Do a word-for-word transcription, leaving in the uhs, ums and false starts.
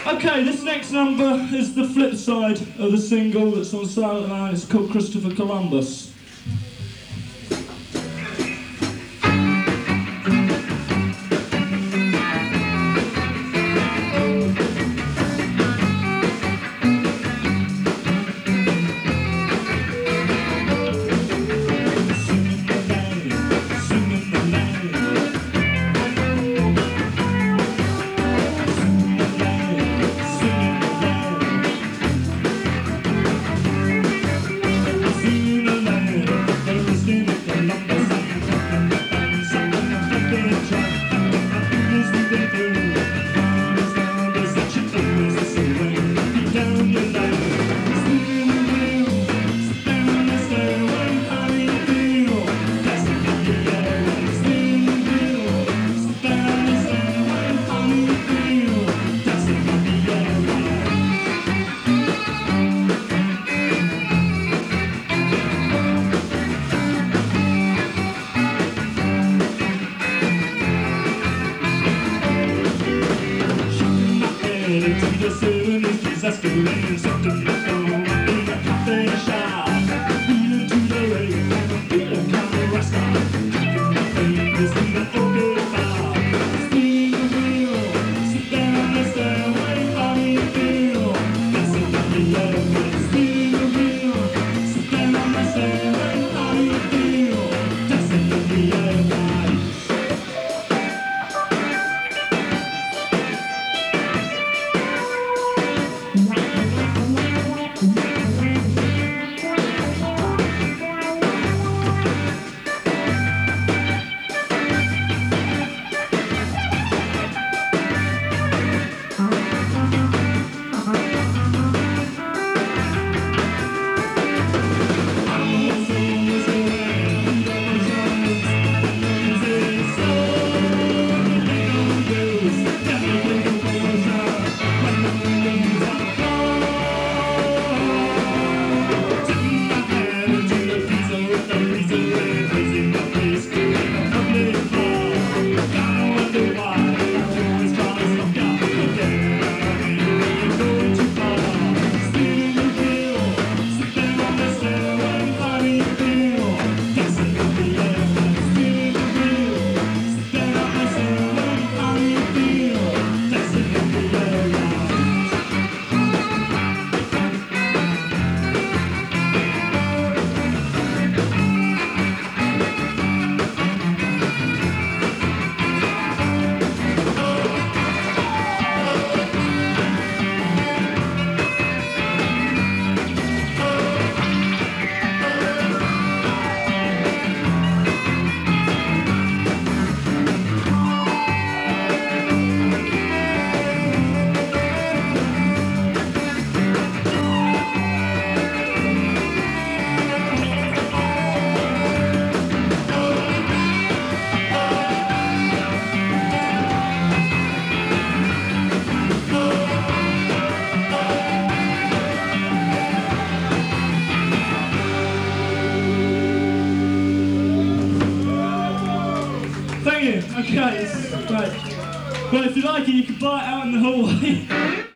Okay, this next number is the flip side of the single that's on Silent Night. It's called Christopher Columbus. The seventies disaster rain, something like a in a cafe shop. Wheeling to the lake, feeling kind of rascal. Taking my fingers in the open bar. Spin the wheel, sit down and stay away. How do you feel? That's a lovely love. Spin the wheel, sit down and stay away. How do you feel? That's a lovely love. Okay, it's great. Well, if you like it, you can buy it out in the hallway.